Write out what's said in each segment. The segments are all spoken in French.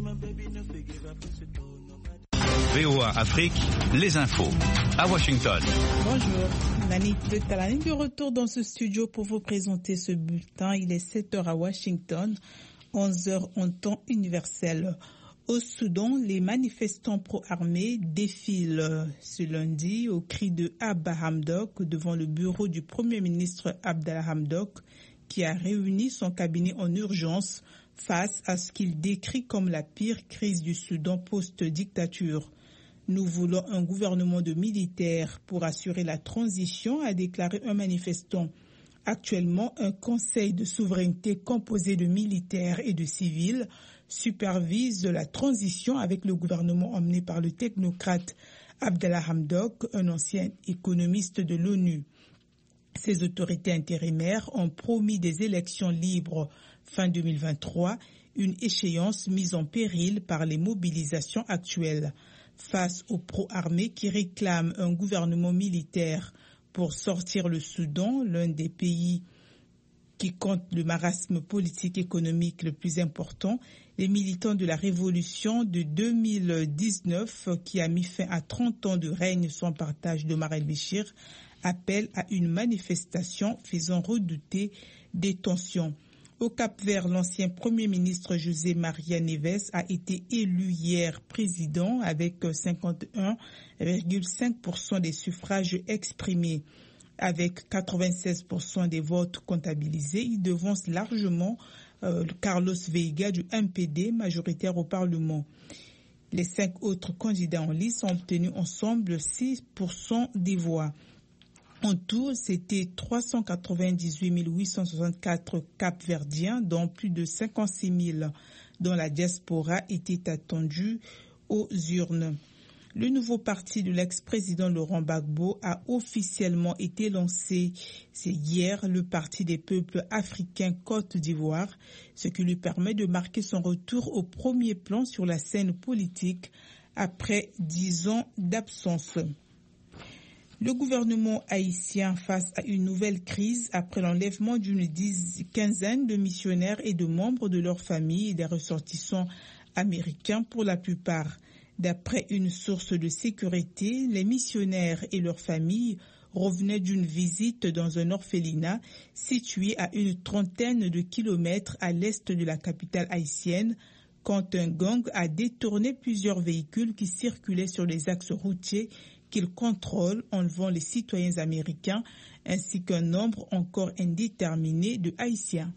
VOA Afrique, les infos à Washington. Bonjour, Nani Talani de retour dans ce studio pour vous présenter ce bulletin. Il est 7h à Washington, 11h en temps universel. Au Soudan, les manifestants pro-armés défilent ce lundi au cri de Abba Hamdok devant le bureau du Premier ministre Abdallah Hamdok qui a réuni son cabinet en urgence face à ce qu'il décrit comme la pire crise du Soudan post-dictature. Nous voulons un gouvernement de militaires pour assurer la transition, a déclaré un manifestant. Actuellement, un conseil de souveraineté composé de militaires et de civils supervise la transition avec le gouvernement emmené par le technocrate Abdallah Hamdok, un ancien économiste de l'ONU. Ces autorités intérimaires ont promis des élections libres fin 2023, une échéance mise en péril par les mobilisations actuelles. Face aux pro-armés qui réclament un gouvernement militaire pour sortir le Soudan, l'un des pays qui compte le marasme politique économique le plus important, les militants de la révolution de 2019 qui a mis fin à 30 ans de règne sans partage d'Omar el-Béchir appellent à une manifestation faisant redouter des tensions. Au Cap-Vert, l'ancien Premier ministre José Maria Neves a été élu hier président avec 51,5% des suffrages exprimés. Avec 96% des votes comptabilisés, il devance largement Carlos Veiga du MPD, majoritaire au Parlement. Les 5 autres candidats en lice ont obtenu ensemble 6% des voix. En tout, c'était 398 864 Cap-Verdiens, dont plus de 56 000 dont la diaspora était attendue aux urnes. Le nouveau parti de l'ex-président Laurent Gbagbo a officiellement été lancé. C'est hier le Parti des peuples africains Côte d'Ivoire, ce qui lui permet de marquer son retour au premier plan sur la scène politique après 10 ans d'absence. Le gouvernement haïtien face à une nouvelle crise après l'enlèvement d'une quinzaine de missionnaires et de membres de leur famille et des ressortissants américains pour la plupart. D'après une source de sécurité, les missionnaires et leurs familles revenaient d'une visite dans un orphelinat situé à une 30aine de kilomètres à l'est de la capitale haïtienne quand un gang a détourné plusieurs véhicules qui circulaient sur les axes routiers qu'il contrôle, enlevant les citoyens américains ainsi qu'un nombre encore indéterminé de Haïtiens.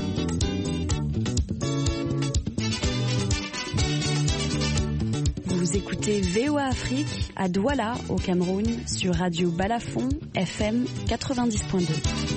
Vous écoutez VOA Afrique à Douala, au Cameroun, sur Radio Balafon, FM 90.2.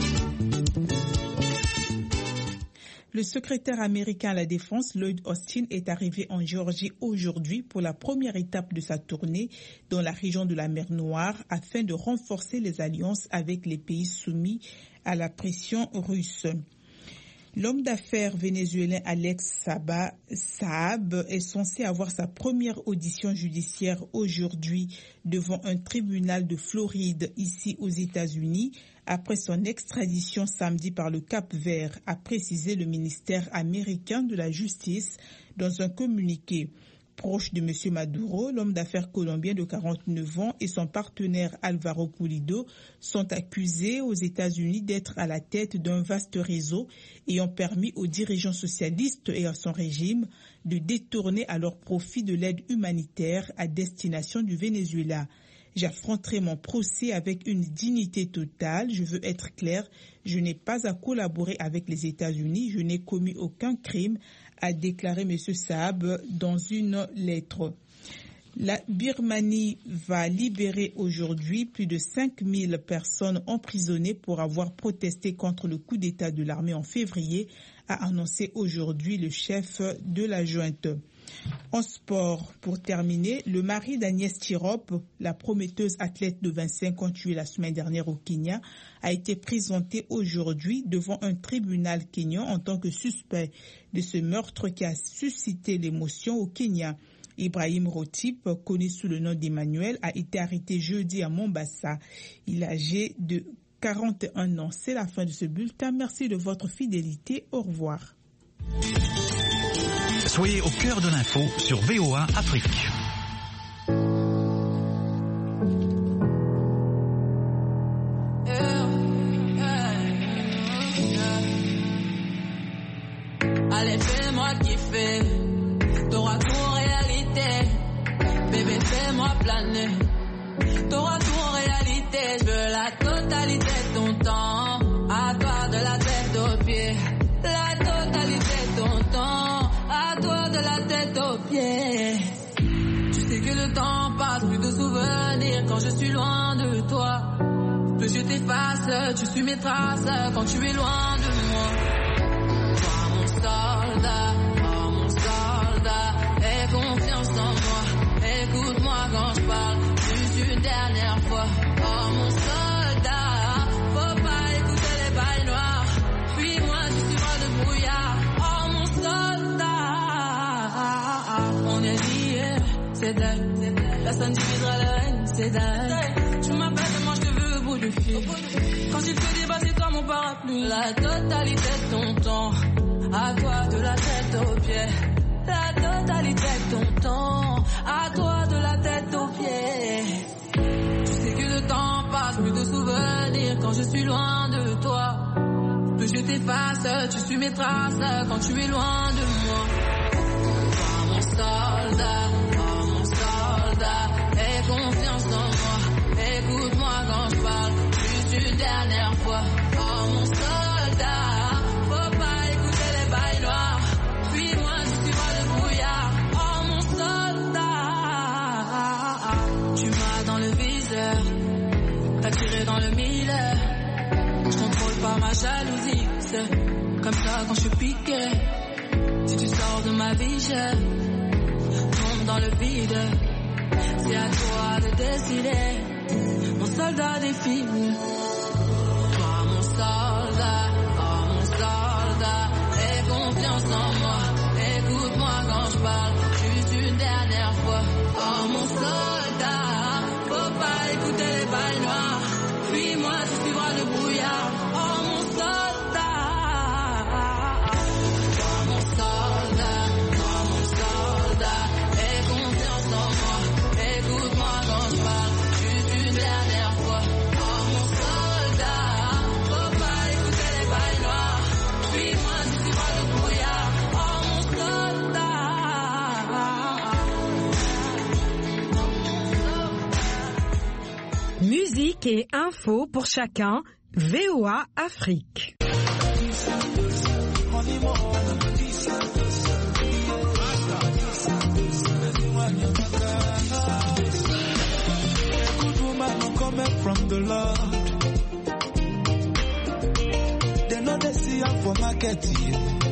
Le secrétaire américain à la Défense, Lloyd Austin, est arrivé en Géorgie aujourd'hui pour la première étape de sa tournée dans la région de la mer Noire afin de renforcer les alliances avec les pays soumis à la pression russe. L'homme d'affaires vénézuélien Alex Saab est censé avoir sa première audition judiciaire aujourd'hui devant un tribunal de Floride ici aux États-Unis après son extradition samedi par le Cap-Vert, a précisé le ministère américain de la Justice dans un communiqué. Proche de M. Maduro, l'homme d'affaires colombien de 49 ans et son partenaire Alvaro Pulido sont accusés aux États-Unis d'être à la tête d'un vaste réseau ayant permis aux dirigeants socialistes et à son régime de détourner à leur profit de l'aide humanitaire à destination du Venezuela. J'affronterai mon procès avec une dignité totale. Je veux être clair, je n'ai pas à collaborer avec les États-Unis, je n'ai commis aucun crime, a déclaré M. Saab dans une lettre. La Birmanie va libérer aujourd'hui plus de 5000 personnes emprisonnées pour avoir protesté contre le coup d'État de l'armée en février, a annoncé aujourd'hui le chef de la junte. En sport, pour terminer, le mari d'Agnès Tirop, la prometteuse athlète de 25 ans tuée la semaine dernière au Kenya, a été présenté aujourd'hui devant un tribunal kényan en tant que suspect de ce meurtre qui a suscité l'émotion au Kenya. Ibrahim Rotip, connu sous le nom d'Emmanuel, a été arrêté jeudi à Mombasa. Il est âgé de 41 ans. C'est la fin de ce bulletin. Merci de votre fidélité. Au revoir. Soyez au cœur de l'info sur VOA Afrique. Allez, fais-moi kiffer, t'auras tout en réalité. Bébé, fais-moi planer, t'auras tout en réalité. Je veux la totalité de ton temps, à toi de la tête aux pieds. La totalité de ton temps, à toi de la tête aux pieds. Tu sais que le temps passe, plus de souvenirs quand je suis loin de toi. Plus je t'efface, tu suis mes traces quand tu es loin de moi. Soldat, oh mon soldat, aie confiance en moi, écoute-moi quand je parle, juste une dernière fois. Oh mon soldat, faut pas écouter les bails noirs, fuis-moi, je suis pas de brouillard. Oh mon soldat, on est liés, c'est dingue, personne divisera la haine, c'est dingue. Tu m'appelles, moi je te veux au bout du fil, quand il te débat c'est toi mon parapluie. La totalité de ton temps, à toi de la tête aux pieds. La totalité de ton temps, à toi de la tête aux pieds. Tu sais que le temps passe, plus de souvenirs quand je suis loin de toi. Plus je t'efface, tu suis mes traces quand tu es loin de moi. Oh mon soldat, aie confiance en moi, écoute-moi quand je parle, juste une dernière fois. Oh mon soldat, faut pas écouter les bails noirs, fuis-moi, je suis pas de brouillard. Oh mon soldat, tu m'as dans le viseur, t'as tiré dans le mille. Je contrôle pas ma jalousie, c'est comme ça quand je suis piqué. Si tu sors de ma vie, je tombe dans le vide. C'est à toi de décider, mon soldat des films. Toi mon soldat, oh mon soldat, aie confiance en moi, écoute-moi quand je parle, juste une dernière fois. Oh mon soldat, faut pas écouter les bails noirs, fuis-moi, tu suivras le brouillard. Oh mon soldat, toi mon soldat, aie confiance en moi, écoute-moi quand je parle, juste une dernière fois. Oh mon soldat, faut pas écouter les bails noirs, fuis-moi, tu suivras le brouillard. Oh mon soldat. Musique et info pour chacun, VOA Afrique. From the Lord, they know they see her for marketing.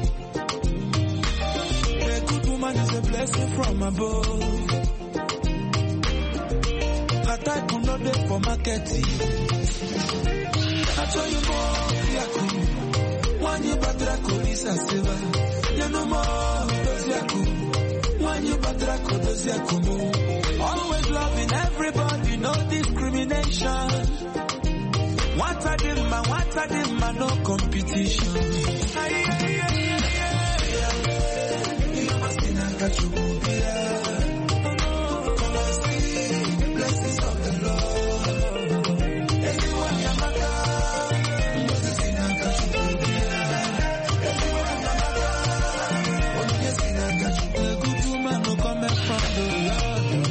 A good woman is a blessing from above. Her type will not there for marketing. I tell you more, Yaku. One you batra kolisa seva. You know more, does Yaku. One you batra kodos Yaku. Always loving everybody, no discrimination. What I did, man, no competition. You must be not got you. Come and see the blessings of the Lord. Anyone you matter, you must be not got you. Anyone you matter, you must be not got you. A good woman no come from the Lord.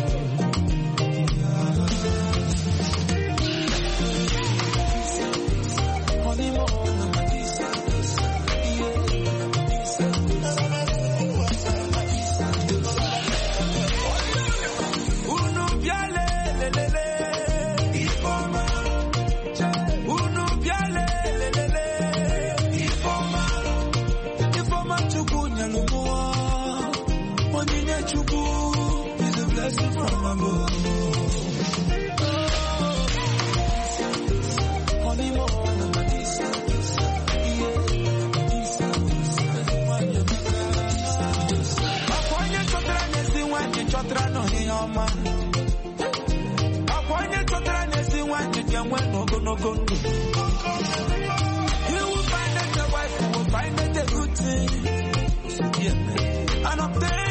You will find that your wife will find it a good thing. Yeah. I don't think